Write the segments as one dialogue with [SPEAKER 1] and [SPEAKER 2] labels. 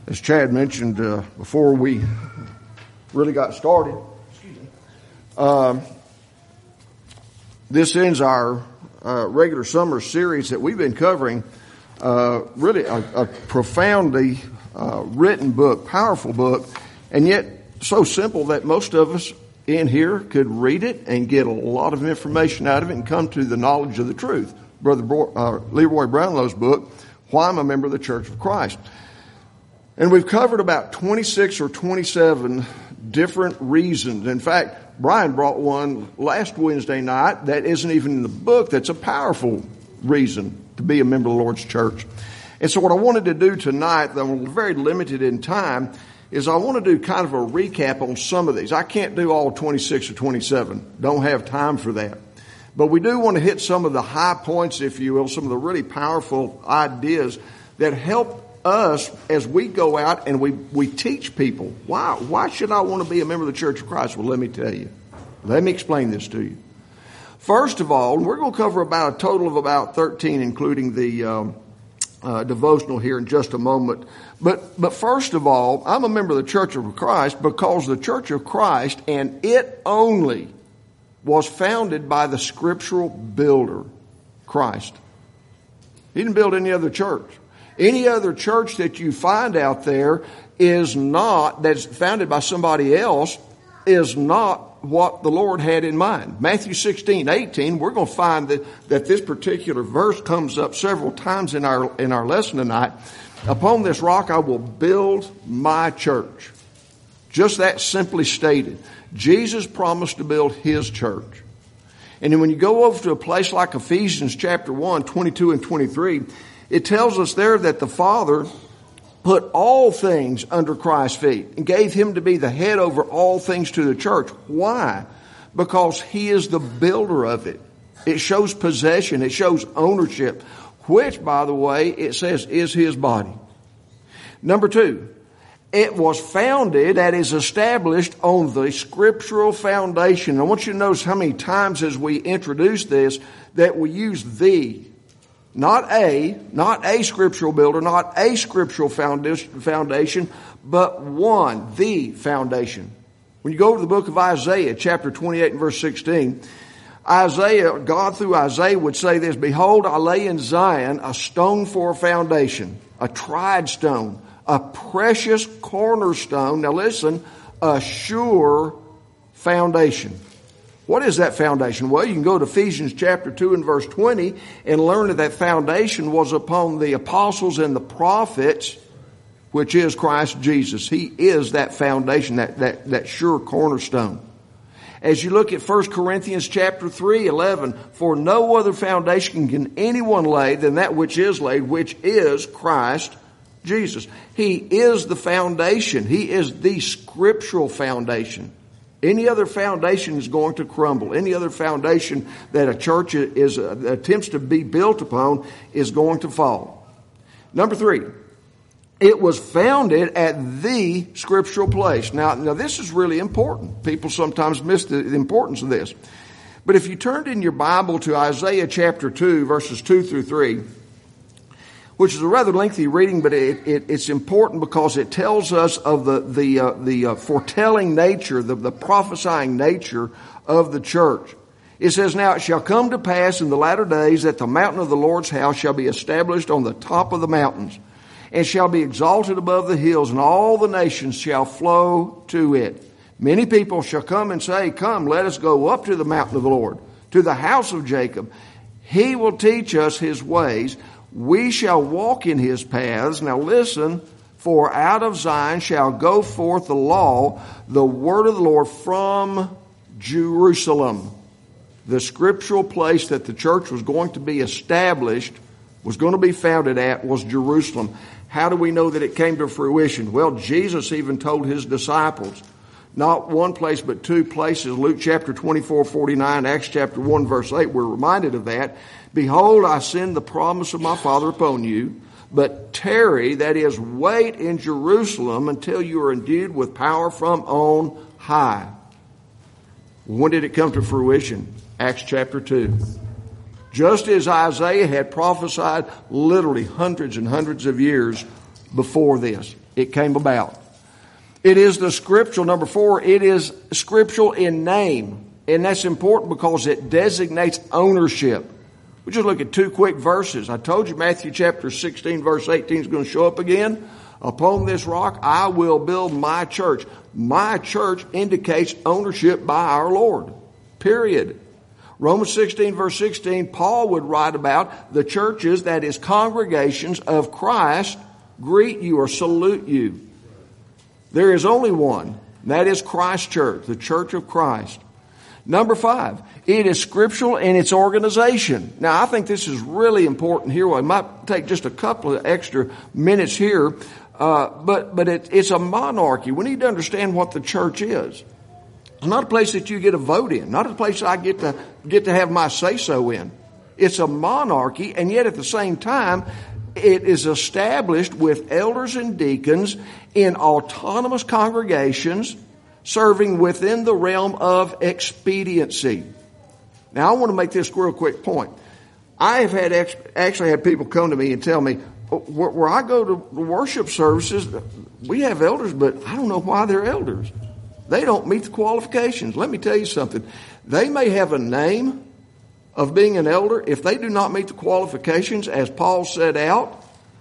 [SPEAKER 1] As Chad mentioned before we really got started, this ends our regular summer series that we've been covering. Really a profoundly written book, powerful book, and yet so simple that most of us in here could read it and get a lot of information out of it and come to the knowledge of the truth. Brother Leroy Brownlow's book, Why I'm a Member of the Church of Christ. And we've covered about 26 or 27 different reasons. In fact, Brian brought one last Wednesday night that isn't even in the book. That's a powerful reason to be a member of the Lord's church. And so what I wanted to do tonight, though I'm very limited in time, is I want to do kind of a recap on some of these. I can't do all 26 or 27. Don't have time for that. But we do want to hit some of the high points, if you will, some of the really powerful ideas that help us as we go out and we teach people. Why should I want to be a member of the Church of Christ? Well, let me tell you. Let me explain this to you. First of all, we're going to cover about a total of about 13, including the devotional here in just a moment. But first of all, I'm a member of the Church of Christ because the Church of Christ, and it only, was founded by the scriptural builder, Christ. He didn't build any other church. Any other church that you find out there that's founded by somebody else, is not what the Lord had in mind. Matthew 16:18, we're going to find that this particular verse comes up several times in our lesson tonight. Upon this rock I will build my church. Just that simply stated. Jesus promised to build his church. And then when you go over to a place like Ephesians chapter 1, 22 and 23, it tells us there that the Father put all things under Christ's feet and gave him to be the head over all things to the church. Why? Because he is the builder of it. It shows possession. It shows ownership, which, by the way, it says is his body. Number two, it was founded, that is established on the scriptural foundation. I want you to notice how many times as we introduce this that we use the. Not a scriptural builder, not a scriptural foundation, but one, the foundation. When you go to the book of Isaiah, chapter 28 and verse 16, God through Isaiah would say this, "Behold, I lay in Zion a stone for a foundation, a tried stone, a precious cornerstone." Now listen, a sure foundation. What is that foundation? Well, you can go to Ephesians chapter 2 and verse 20 and learn that foundation was upon the apostles and the prophets, which is Christ Jesus. He is that foundation, that sure cornerstone. As you look at 1 Corinthians chapter 3:11, "For no other foundation can anyone lay than that which is laid, which is Christ Jesus." He is the foundation. He is the scriptural foundation. Any other foundation is going to crumble. Any other foundation that a church attempts to be built upon is going to fall. Number three, it was founded at the scriptural place. Now this is really important. People sometimes miss the importance of this. But if you turned in your Bible to Isaiah chapter 2, verses 2 through 3, which is a rather lengthy reading, but it's important because it tells us of the foretelling nature, the prophesying nature of the church. It says, "Now it shall come to pass in the latter days that the mountain of the Lord's house shall be established on the top of the mountains, and shall be exalted above the hills, and all the nations shall flow to it. Many people shall come and say, Come, let us go up to the mountain of the Lord, to the house of Jacob. He will teach us his ways. We shall walk in his paths." Now listen, "For out of Zion shall go forth the law, the word of the Lord from Jerusalem." The scriptural place that the church was going to be established, was going to be founded at, was Jerusalem. How do we know that it came to fruition? Well, Jesus even told his disciples, not one place but two places. Luke chapter 24:49, Acts chapter 1 verse 8, we're reminded of that. "Behold, I send the promise of my Father upon you, but tarry," that is, wait in Jerusalem until you are endued with power from on high. When did it come to fruition? Acts chapter 2. Just as Isaiah had prophesied literally hundreds and hundreds of years before this. It came about. It is the scriptural. Number 4, it is scriptural in name. And that's important because it designates ownership. We just look at 2 quick verses. I told you Matthew chapter 16 verse 18 is going to show up again. Upon this rock I will build my church. My church indicates ownership by our Lord. Period. Romans 16 verse 16, Paul would write about the churches, that is congregations of Christ, greet you or salute you. There is only one, and that is Christ Church, the church of Christ. Number 5, it is scriptural in its organization. Now, I think this is really important here. I might take just a couple of extra minutes here, but it's a monarchy. We need to understand what the church is. It's not a place that you get a vote in, not a place I get to have my say-so in. It's a monarchy, and yet at the same time, it is established with elders and deacons in autonomous congregations serving within the realm of expediency. Now, I want to make this real quick point. I have actually had people come to me and tell me, where I go to worship services, we have elders, but I don't know why they're elders. They don't meet the qualifications. Let me tell you something. They may have a name of being an elder. If they do not meet the qualifications as Paul set out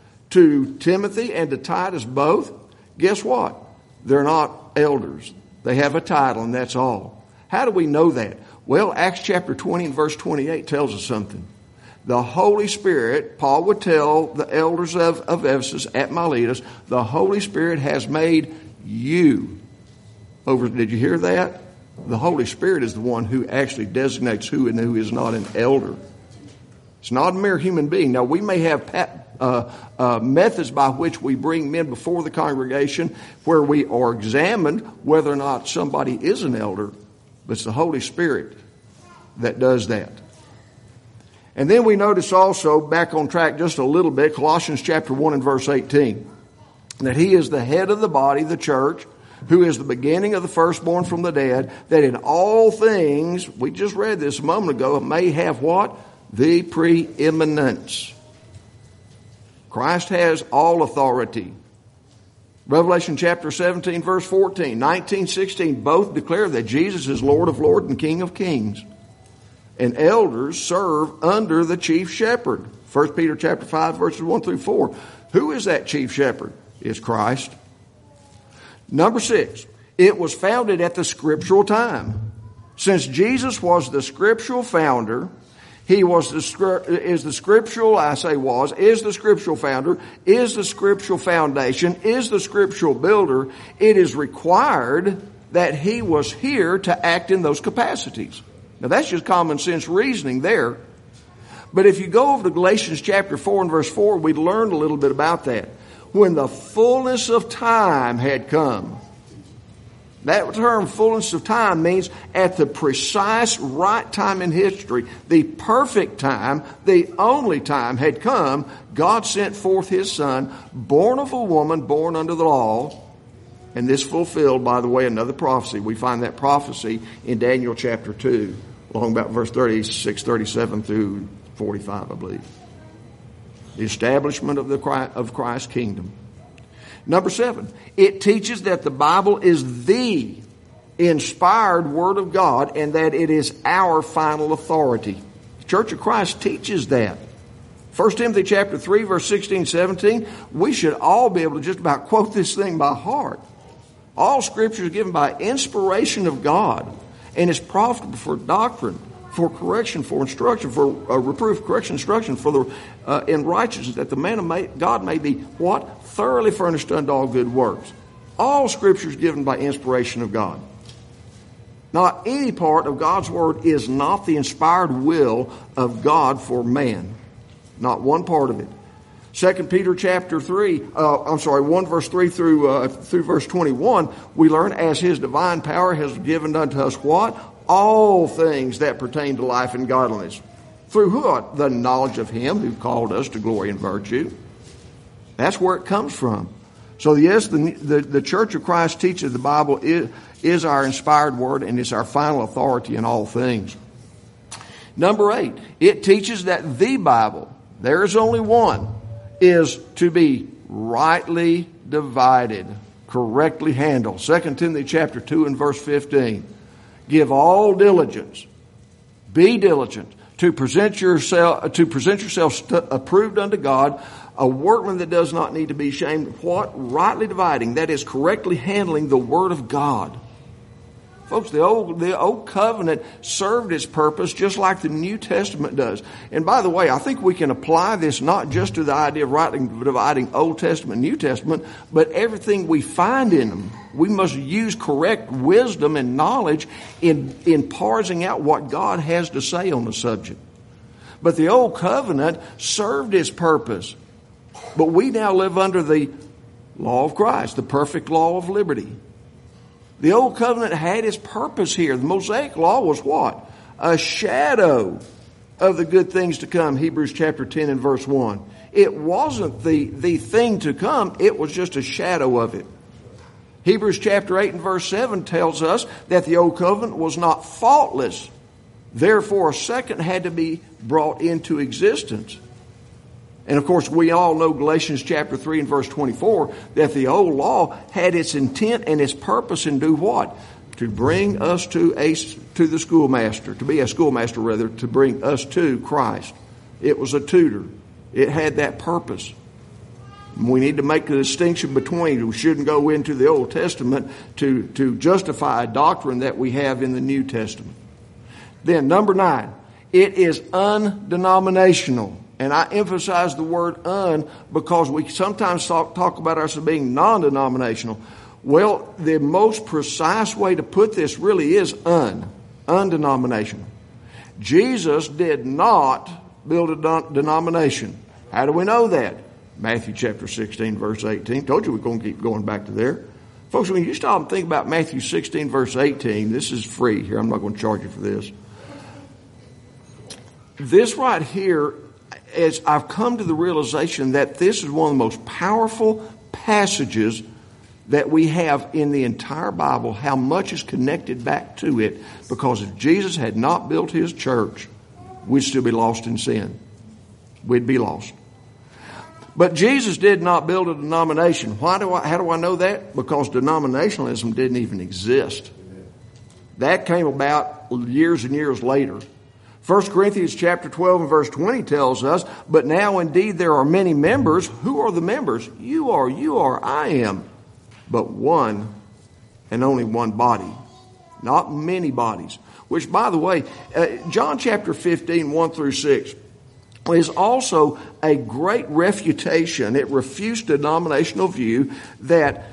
[SPEAKER 1] to Timothy and to Titus both, guess what? They're not elders. They have a title, and that's all. How do we know that? Well, Acts chapter 20 and verse 28 tells us something. The Holy Spirit, Paul would tell the elders of Ephesus at Miletus, the Holy Spirit has made you over. Did you hear that? The Holy Spirit is the one who actually designates who and who is not an elder. It's not a mere human being. Now, we may have methods by which we bring men before the congregation where we are examined whether or not somebody is an elder, but it's the Holy Spirit that does that. And then we notice also, back on track just a little bit, Colossians chapter 1 and verse 18, that he is the head of the body, the church, who is the beginning of the firstborn from the dead, that in all things, we just read this a moment ago, may have what? The preeminence. Christ has all authority. Revelation chapter 17 verse 14, 19, 16, both declare that Jesus is Lord of lords and King of kings. And elders serve under the chief shepherd. 1 Peter chapter 5 verses 1 through 4. Who is that chief shepherd? It's Christ. Number 6, it was founded at the scriptural time. Since Jesus was the scriptural founder, he was the scriptural founder, is the scriptural foundation, is the scriptural builder. It is required that he was here to act in those capacities. Now that's just common sense reasoning there. But if you go over to Galatians chapter 4 and verse 4, we learned a little bit about that. When the fullness of time had come. That term, fullness of time, means at the precise right time in history, the perfect time, the only time had come, God sent forth his Son, born of a woman, born under the law. And this fulfilled, by the way, another prophecy. We find that prophecy in Daniel chapter 2, along about verse 36, 37 through 45, I believe. The establishment of Christ's kingdom. Number 7, it teaches that the Bible is the inspired Word of God and that it is our final authority. The Church of Christ teaches that. 1 Timothy chapter 3, verse 16, 17, we should all be able to just about quote this thing by heart. All Scripture is given by inspiration of God and is profitable for doctrine, for correction, for instruction, for reproof, correction, instruction, for the in righteousness, that the man of God may be what? Thoroughly furnished unto all good works. All Scripture is given by inspiration of God. Not any part of God's Word is not the inspired will of God for man. Not one part of it. 2 Peter chapter 1 verse 3 through verse 21, we learn as his divine power has given unto us what? All things that pertain to life and godliness. Through what? The knowledge of him who called us to glory and virtue. That's where it comes from. So yes, the Church of Christ teaches the Bible is our inspired word and it's our final authority in all things. Number 8, it teaches that the Bible, there is only one, is to be rightly divided, correctly handled. 2 Timothy chapter 2 and verse 15. Give all diligence. Be diligent to present yourselves approved unto God, a workman that does not need to be ashamed. What? Rightly dividing. That is correctly handling the Word of God. Folks, the old covenant served its purpose just like the New Testament does. And by the way, I think we can apply this not just to the idea of rightly dividing Old Testament and New Testament, but everything we find in them. We must use correct wisdom and knowledge in parsing out what God has to say on the subject. But the old covenant served its purpose. But we now live under the law of Christ, the perfect law of liberty. The old covenant had its purpose here. The Mosaic law was what? A shadow of the good things to come. Hebrews chapter 10 and verse 1. It wasn't the thing to come. It was just a shadow of it. Hebrews chapter 8 and verse 7 tells us that the old covenant was not faultless. Therefore, a second had to be brought into existence. And of course, we all know Galatians chapter 3 and verse 24, that the old law had its intent and its purpose in do what? To bring us to the schoolmaster, to be a schoolmaster rather, to bring us to Christ. It was a tutor. It had that purpose. We need to make a distinction between, we shouldn't go into the Old Testament to justify a doctrine that we have in the New Testament. Then, number 9, it is undenominational. And I emphasize the word un because we sometimes talk about ourselves being non-denominational. Well, the most precise way to put this really is undenominational. Jesus did not build a denomination. How do we know that? Matthew chapter 16, verse 18. Told you we're going to keep going back to there. Folks, when you stop and think about Matthew 16, verse 18, this is free here. I'm not going to charge you for this. This right here, as I've come to the realization that this is one of the most powerful passages that we have in the entire Bible, how much is connected back to it, because if Jesus had not built his church, we'd still be lost in sin. We'd be lost. But Jesus did not build a denomination. How do I know that? Because denominationalism didn't even exist. That came about years and years later. 1 Corinthians chapter 12 and verse 20 tells us, but now indeed there are many members. Who are the members? You are, I am. But one and only one body. Not many bodies. Which, by the way, John chapter 15, 1 through 6 is also a great refutation. It refutes denominational view that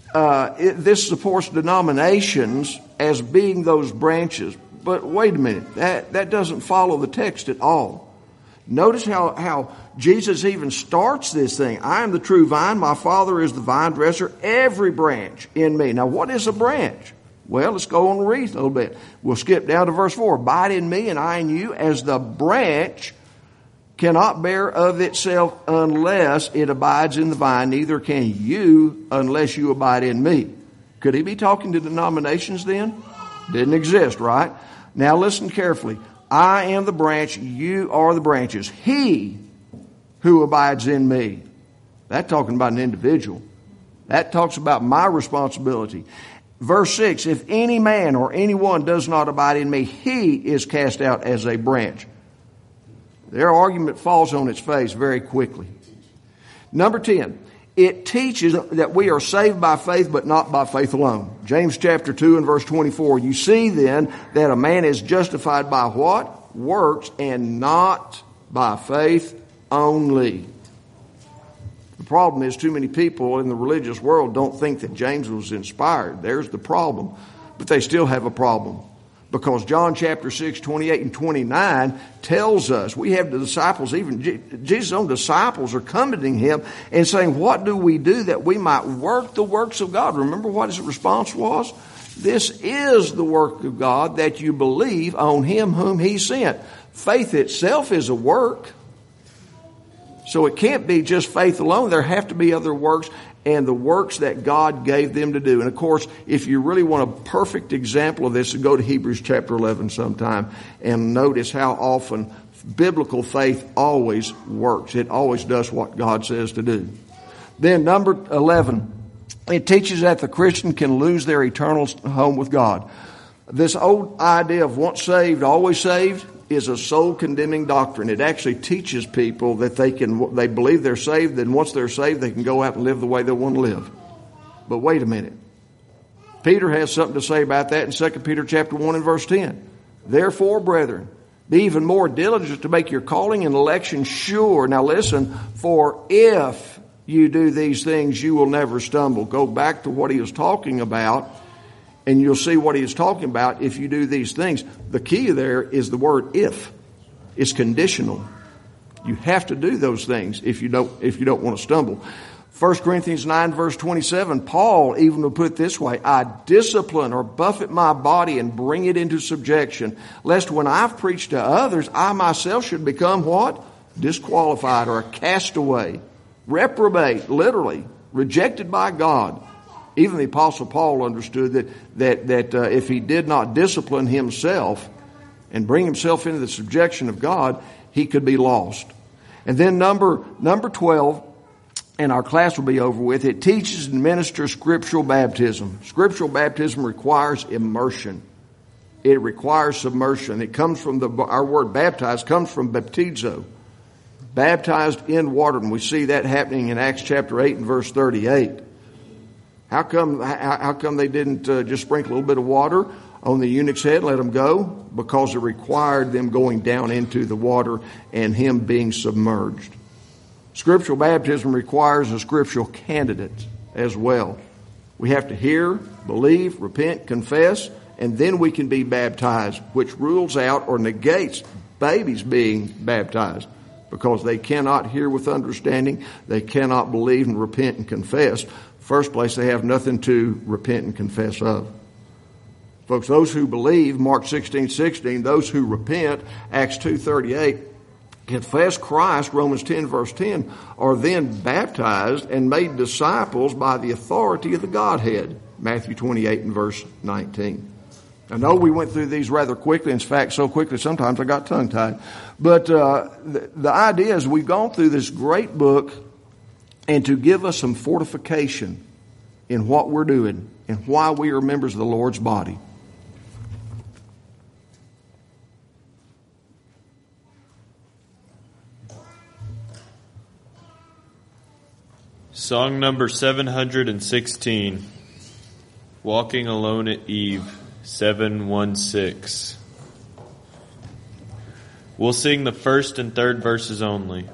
[SPEAKER 1] this supports denominations as being those branches. But wait a minute, that doesn't follow the text at all. Notice how Jesus even starts this thing. I am the true vine, my Father is the vine dresser, every branch in me. Now what is a branch? Well, let's go on and read a little bit. We'll skip down to verse 4. Abide in me and I in you, as the branch cannot bear of itself unless it abides in the vine, neither can you unless you abide in me. Could he be talking to denominations then? Didn't exist, right? Now listen carefully. I am the branch, you are the branches. He who abides in me. That's talking about an individual. That talks about my responsibility. Verse 6, if any man or anyone does not abide in me, he is cast out as a branch. Their argument falls on its face very quickly. Number 10, it teaches that we are saved by faith, but not by faith alone. James chapter 2 and verse 24. You see then that a man is justified by what? Works, and not by faith only. The problem is too many people in the religious world don't think that James was inspired. There's the problem. But they still have a problem. Because John chapter 6, 28 and 29 tells us, we have the disciples, even Jesus' own disciples are coming to him and saying, what do we do that we might work the works of God? Remember what his response was? This is the work of God, that you believe on him whom he sent. Faith itself is a work. So it can't be just faith alone. There have to be other works, and the works that God gave them to do. And of course, if you really want a perfect example of this, go to Hebrews chapter 11 sometime and notice how often biblical faith always works. It always does what God says to do. Then number 11, it teaches that the Christian can lose their eternal home with God. This old idea of once saved, always saved is a soul-condemning doctrine. It actually teaches people that they believe they're saved, then once they're saved, they can go out and live the way they want to live. But wait a minute. Peter has something to say about that in 2 Peter chapter 1 and verse 10. Therefore, brethren, be even more diligent to make your calling and election sure. Now listen, for if you do these things, you will never stumble. Go back to what he was talking about, and you'll see what he is talking about if you do these things. The key there is the word if. It's conditional. You have to do those things if you don't want to stumble. 1 Corinthians 9 verse 27, Paul even will put it this way, I discipline or buffet my body and bring it into subjection, lest when I've preached to others, I myself should become what? Disqualified or a castaway, reprobate, literally, rejected by God. Even the Apostle Paul understood that if he did not discipline himself and bring himself into the subjection of God, he could be lost. And then number 12, and our class will be over with, it teaches and ministers scriptural baptism. Scriptural baptism requires immersion. It requires submersion. It comes from our word baptized comes from baptizo, baptized in water, and we see that happening in Acts chapter 8 and verse 38. How come they didn't just sprinkle a little bit of water on the eunuch's head and let him go? Because it required them going down into the water and him being submerged. Scriptural baptism requires a scriptural candidate as well. We have to hear, believe, repent, confess, and then we can be baptized, which rules out or negates babies being baptized because they cannot hear with understanding. They cannot believe and repent and confess. First place, they have nothing to repent and confess of. Folks, those who believe, Mark 16:16, those who repent, Acts 2:38, confess Christ, Romans 10 verse 10, are then baptized and made disciples by the authority of the Godhead, Matthew 28 and verse 19. I know we went through these rather quickly. In fact, so quickly sometimes I got tongue-tied. But the idea is we've gone through this great book, and to give us some fortification in what we're doing and why we are members of the Lord's body.
[SPEAKER 2] Song number 716, Walking Alone at Eve, 716. We'll sing the first and third verses only.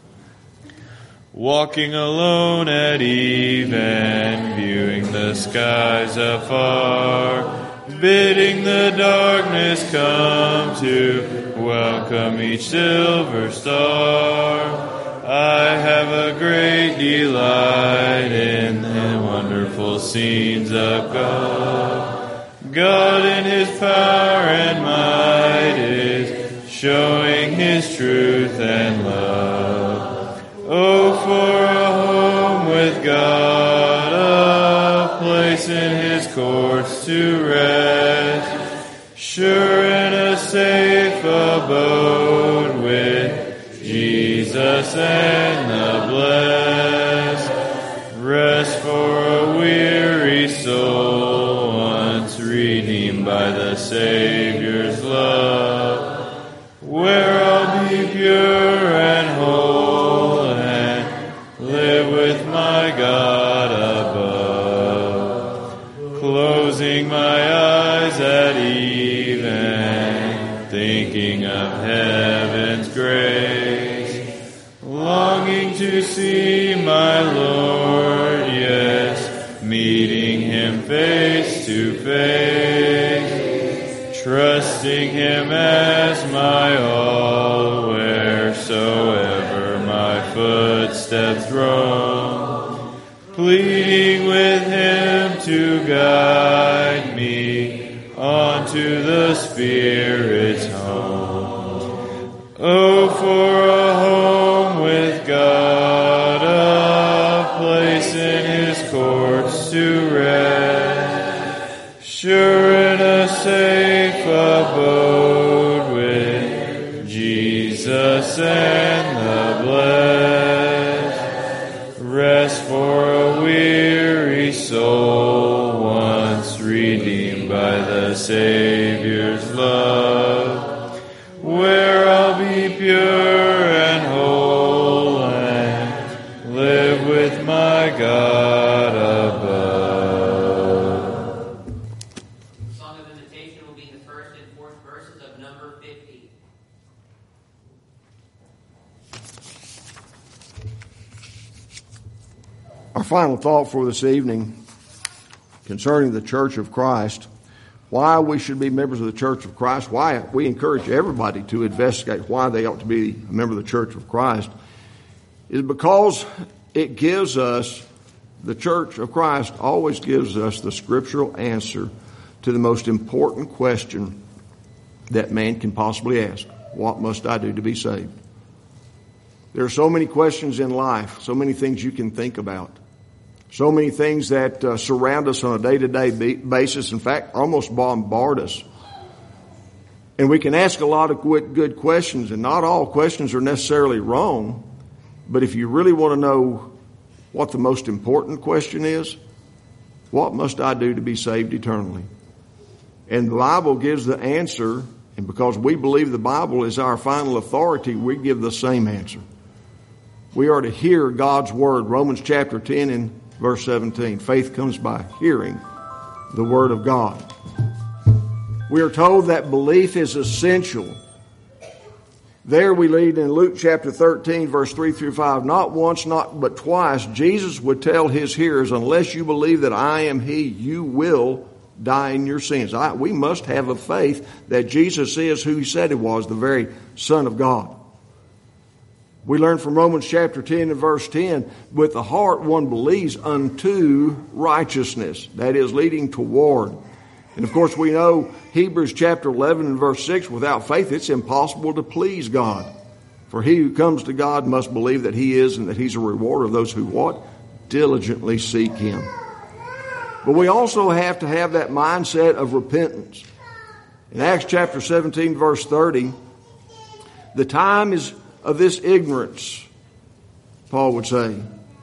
[SPEAKER 2] Walking alone at eve and viewing the skies afar, bidding the darkness come to welcome each silver star. I have a great delight in the wonderful scenes of God. God in His power and might is showing His truth and love. Oh, for a home with God, a place in His courts to rest, sure and a safe abode with Jesus and the blessed. Rest for a weary soul, once redeemed by the Savior's love, where I'll be pure and whole and live with my God above. Closing my eyes at eve and thinking of heaven's grace, longing to see my Lord, yes, meeting Him face to face, trusting Him as my all, wheresoever my footsteps roam, pleading with Him to guide me onto the Spirit's home. Oh, for a home with God, a place in His courts to rest, sure and a safe abode with Jesus and the blessed. Rest for a weary soul once redeemed by the Savior's love, where I'll be pure and whole and live with my God above.
[SPEAKER 3] The song of invitation will be in the first and fourth verses of number 50.
[SPEAKER 1] Our final thought for this evening concerning the Church of Christ, why we should be members of the Church of Christ, why we encourage everybody to investigate why they ought to be a member of the Church of Christ, is because it gives us, the Church of Christ always gives us the scriptural answer to the most important question that man can possibly ask. What must I do to be saved? There are so many questions in life, so many things you can think about, so many things that surround us on a day-to-day basis, in fact, almost bombard us. And we can ask a lot of good questions, and not all questions are necessarily wrong, but if you really want to know what the most important question is, what must I do to be saved eternally? And the Bible gives the answer, and because we believe the Bible is our final authority, we give the same answer. We are to hear God's Word. Romans chapter 10 and verse 17. Faith comes by hearing the Word of God. We are told that belief is essential. There we read in Luke chapter 13, verse 3 through 5, not once, not but twice, Jesus would tell his hearers, unless you believe that I am He, you will die in your sins. We must have a faith that Jesus is who He said He was, the very Son of God. We learn from Romans chapter 10 and verse 10, with the heart one believes unto righteousness, that is, leading toward. And of course we know Hebrews chapter 11 and verse 6, without faith it's impossible to please God. For he who comes to God must believe that He is and that He's a rewarder of those who what? Diligently seek Him. But we also have to have that mindset of repentance. In Acts chapter 17 verse 30, the time is of this ignorance, Paul would say,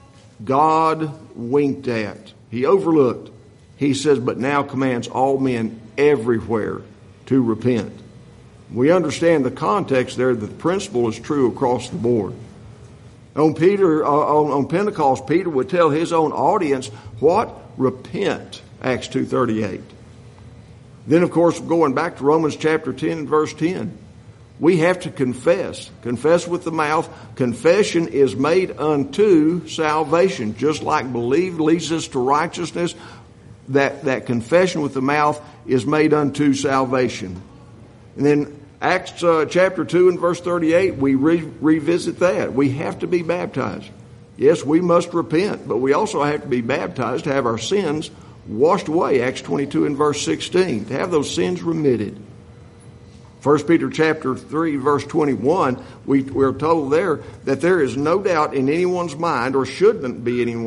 [SPEAKER 1] God winked at. He overlooked. He says, but now commands all men everywhere to repent. We understand the context there. The principle is true across the board. On Pentecost, Peter would tell his own audience, what? Repent, Acts 2:38. Then, of course, going back to Romans chapter 10 and verse 10, we have to confess. Confess with the mouth. Confession is made unto salvation. Just like believe leads us to righteousness, that confession with the mouth is made unto salvation. And then Acts chapter 2 and verse 38, we revisit that. We have to be baptized. Yes, we must repent, but we also have to be baptized to have our sins washed away. Acts 22 and verse 16, to have those sins remitted. 1 Peter chapter 3 verse 21, we're told there that there is no doubt in anyone's mind, or shouldn't be in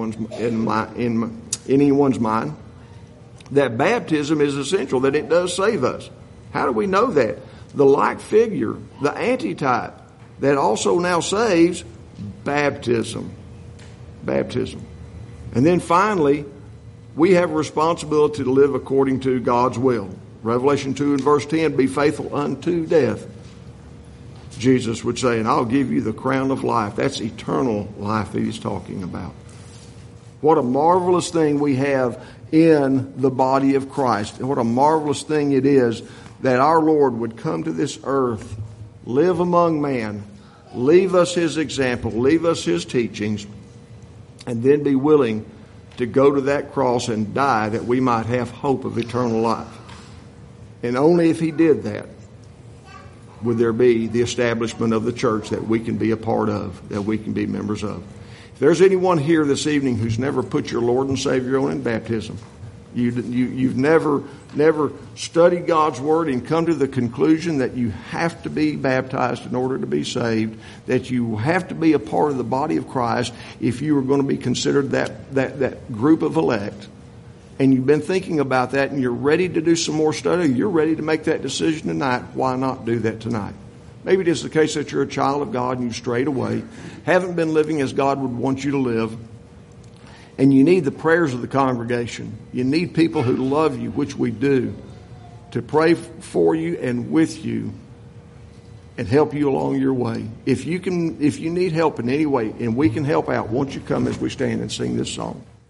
[SPEAKER 1] anyone's mind, that baptism is essential, that it does save us. How do we know that? The like figure, the antitype, that also now saves, baptism. Baptism. And then finally, we have a responsibility to live according to God's will. Revelation 2 and verse 10, be faithful unto death. Jesus would say, and I'll give you the crown of life. That's eternal life that He's talking about. What a marvelous thing we have in the body of Christ. What a marvelous thing it is that our Lord would come to this earth, live among man, leave us His example, leave us His teachings, and then be willing to go to that cross and die that we might have hope of eternal life. And only if He did that would there be the establishment of the church that we can be a part of, that we can be members of. If there's anyone here this evening who's never put your Lord and Savior on in baptism, you've never studied God's Word and come to the conclusion that you have to be baptized in order to be saved, that you have to be a part of the body of Christ if you are going to be considered that group of elect, and you've been thinking about that and you're ready to do some more study, you're ready to make that decision tonight, why not do that tonight? Maybe it is the case that you're a child of God and you strayed away, haven't been living as God would want you to live. And you need the prayers of the congregation. You need people who love you, which we do, to pray for you and with you and help you along your way. If you need help in any way and we can help out, won't you come as we stand and sing this song?